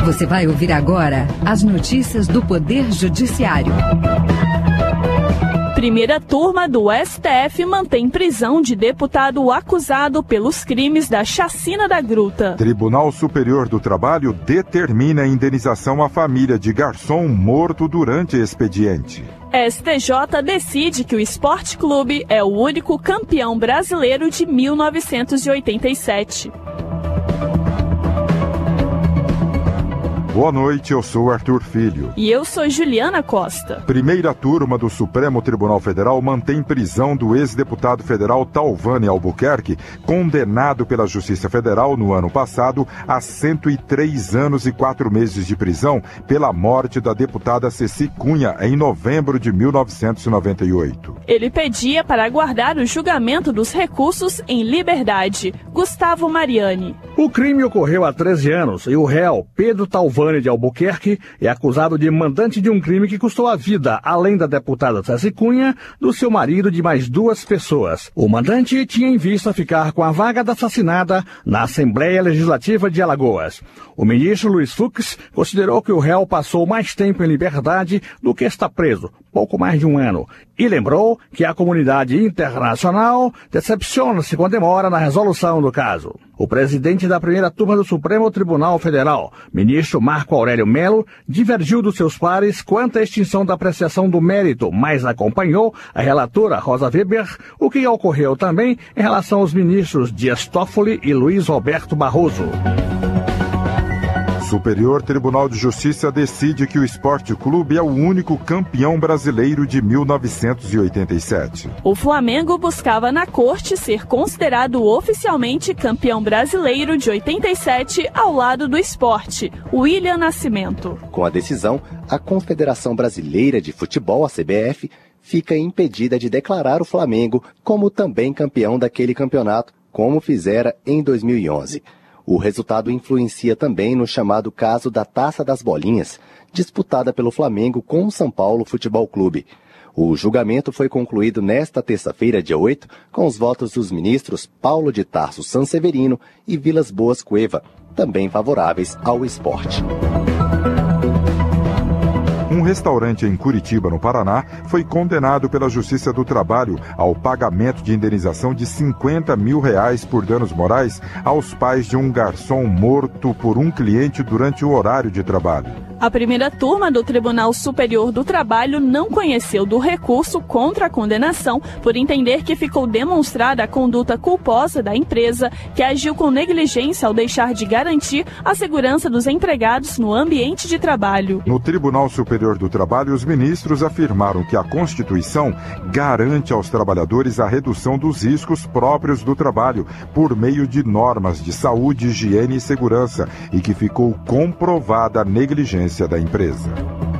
Você vai ouvir agora as notícias do Poder Judiciário. Primeira turma do STF mantém prisão de deputado acusado pelos crimes da chacina da Gruta. Tribunal Superior do Trabalho determina a indenização à família de garçom morto durante expediente. STJ decide que o Sport Clube é o único campeão brasileiro de 1987. Boa noite, eu sou Arthur Filho. E eu sou Juliana Costa. Primeira turma do Supremo Tribunal Federal mantém prisão do ex-deputado federal Thalvani Albuquerque, condenado pela Justiça Federal no ano passado a 103 anos e 4 meses de prisão pela morte da deputada Ceci Cunha em novembro de 1998. Ele pedia para aguardar o julgamento dos recursos em liberdade. Gustavo Mariani. O crime ocorreu há 13 anos e o réu, Pedro Thalvani de Albuquerque, é acusado de mandante de um crime que custou a vida, além da deputada Ceci Cunha, do seu marido e de mais 2 pessoas. O mandante tinha em vista ficar com a vaga da assassinada na Assembleia Legislativa de Alagoas. O ministro Luiz Fux considerou que o réu passou mais tempo em liberdade do que está preso, pouco mais de 1 ano, e lembrou que a comunidade internacional decepciona-se com a demora na resolução do caso. O presidente da primeira turma do Supremo Tribunal Federal, ministro Marco Aurélio Melo, divergiu dos seus pares quanto à extinção da apreciação do mérito, mas acompanhou a relatora Rosa Weber, o que ocorreu também em relação aos ministros Dias Toffoli e Luiz Roberto Barroso. Superior Tribunal de Justiça decide que o Sport Clube é o único campeão brasileiro de 1987. O Flamengo buscava na corte ser considerado oficialmente campeão brasileiro de 87 ao lado do Sport. William Nascimento. Com a decisão, a Confederação Brasileira de Futebol, a CBF, fica impedida de declarar o Flamengo como também campeão daquele campeonato, como fizera em 2011. O resultado influencia também no chamado caso da Taça das Bolinhas, disputada pelo Flamengo com o São Paulo Futebol Clube. O julgamento foi concluído nesta terça-feira, dia 8, com os votos dos ministros Paulo de Tarso Sanseverino e Vilas Boas Cueva, também favoráveis ao esporte. Um restaurante em Curitiba, no Paraná, foi condenado pela Justiça do Trabalho ao pagamento de indenização de R$50 mil por danos morais aos pais de um garçom morto por um cliente durante o horário de trabalho. A primeira turma do Tribunal Superior do Trabalho não conheceu do recurso contra a condenação por entender que ficou demonstrada a conduta culposa da empresa que agiu com negligência ao deixar de garantir a segurança dos empregados no ambiente de trabalho. No Tribunal Superior do Trabalho, os ministros afirmaram que a Constituição garante aos trabalhadores a redução dos riscos próprios do trabalho por meio de normas de saúde, higiene e segurança e que ficou comprovada a negligência da empresa.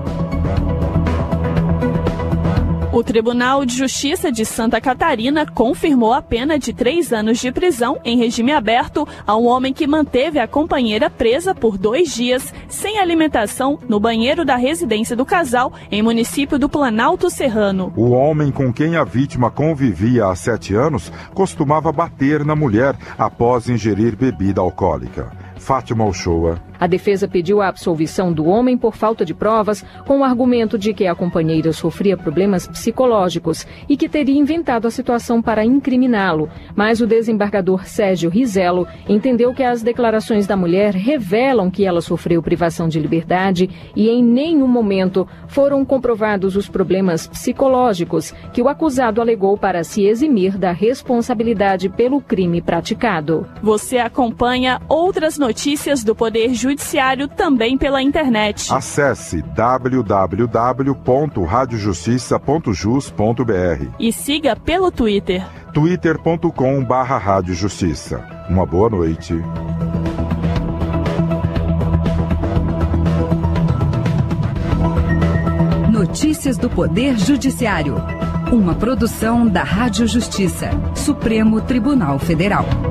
O Tribunal de Justiça de Santa Catarina confirmou a pena de 3 anos de prisão em regime aberto a um homem que manteve a companheira presa por 2 dias sem alimentação no banheiro da residência do casal em município do Planalto Serrano. O homem com quem a vítima convivia há 7 anos costumava bater na mulher após ingerir bebida alcoólica. Fátima Uchoa. A defesa pediu a absolvição do homem por falta de provas, com o argumento de que a companheira sofria problemas psicológicos e que teria inventado a situação para incriminá-lo. Mas o desembargador Sérgio Rizelo entendeu que as declarações da mulher revelam que ela sofreu privação de liberdade e em nenhum momento foram comprovados os problemas psicológicos que o acusado alegou para se eximir da responsabilidade pelo crime praticado. Você acompanha outras notícias do Poder Judiciário também pela internet. Acesse www.radiojustiça.jus.br e siga pelo Twitter. twitter.com/radiojustiça. Uma boa noite. Notícias do Poder Judiciário. Uma produção da Rádio Justiça, Supremo Tribunal Federal.